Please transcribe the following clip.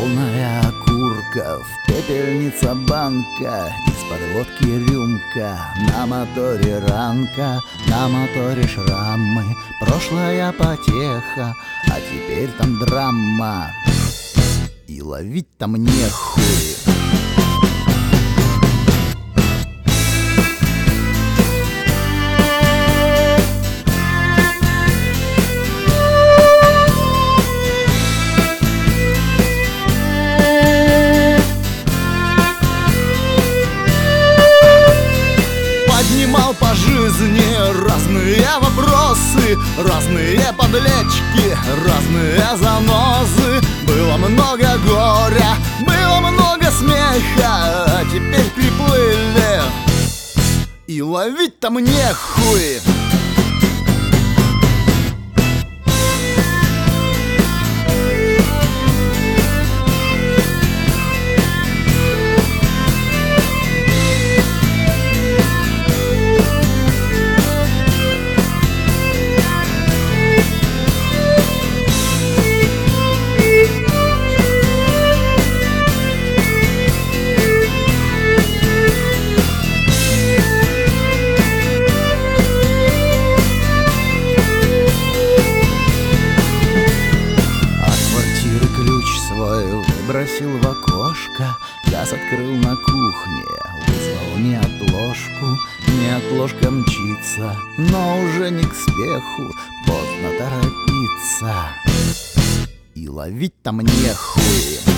Полная окурков, пепельница банка, из-под водки рюмка, на моторе ранка, на моторе шрамы. Прошлая потеха, а теперь там драма, и ловить там нехуй. Поднимал по жизни разные вопросы, разные подлечки, разные занозы. Было много горя, было много смеха, а теперь приплыли, и ловить там нехуй. Выбросил в окошко, газ открыл на кухне, вызвал неотложку. Неотложка мчится, но уже не к спеху, поздно торопиться, и ловить там нехуй.